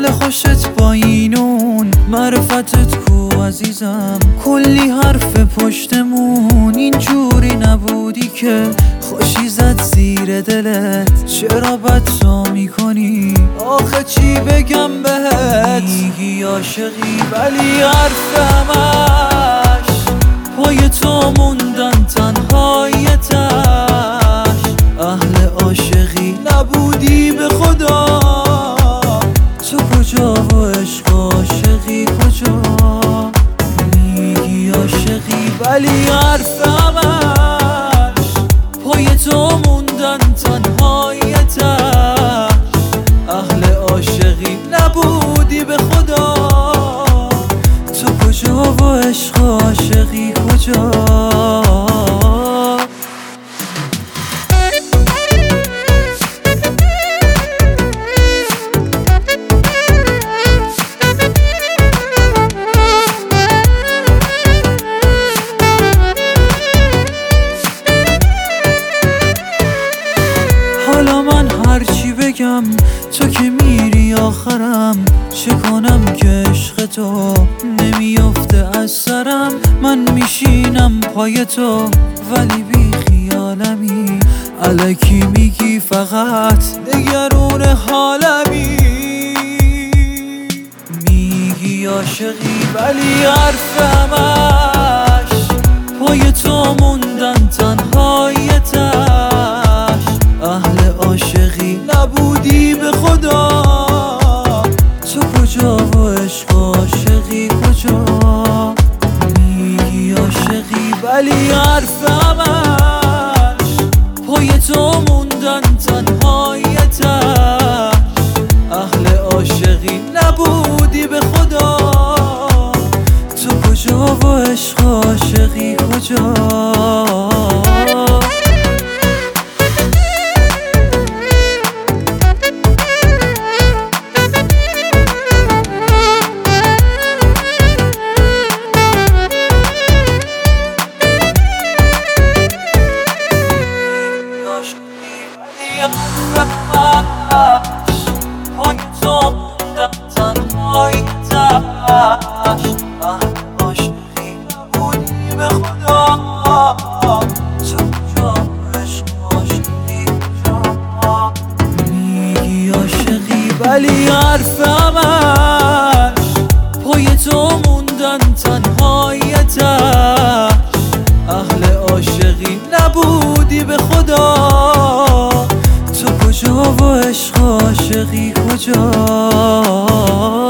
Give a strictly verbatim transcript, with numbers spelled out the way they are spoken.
حال خوشت با اینون، معرفتت کو عزیزم، کلی حرف پشتمون، اینجوری نبودی که خوشی زد زیر دلت، چرا بدسا میکنی؟ آخه چی بگم بهت؟ میگی عاشقی ولی حرف همش پای تو موندن تنهای تش، اهل عاشقی نبودی به خدا، تو کجا و عشق عاشقی کجا؟ میگی عاشقی ولی حرف همش پای تو موندن تنهای تش، اهل عاشقی نبودی به خدا، تو کجا و عشق عاشقی کجا؟ حالا من هرچی بگم تو که میری آخرم، چه کنم که عشق تو نمیافته از سرم، من میشینم پای تو ولی بی خیالمی، الکی میگی فقط نگرون حالمی، میگی عاشقی ولی حرف همش پای تو موندن تنهای تش، اهل عاشقی نبودی به خدا، تو کجا و عشق عاشقی کجا؟ میگی عاشقی ولی حرف همش پای تو موندن تنهای تش، اهل عاشقی نبودی به خدا، تو کجا و عشق عاشقی کجا؟ پای تو موندن تنهای تش، اهل عاشقی نبودی به خدا، تو کجا عشق عاشقی کجا؟ میگی عاشقی ولی حرف همش پای تو موندن تنهای تش، اهل عاشقی نبودی به خدا، تو کجا و عشق عاشقی کجا؟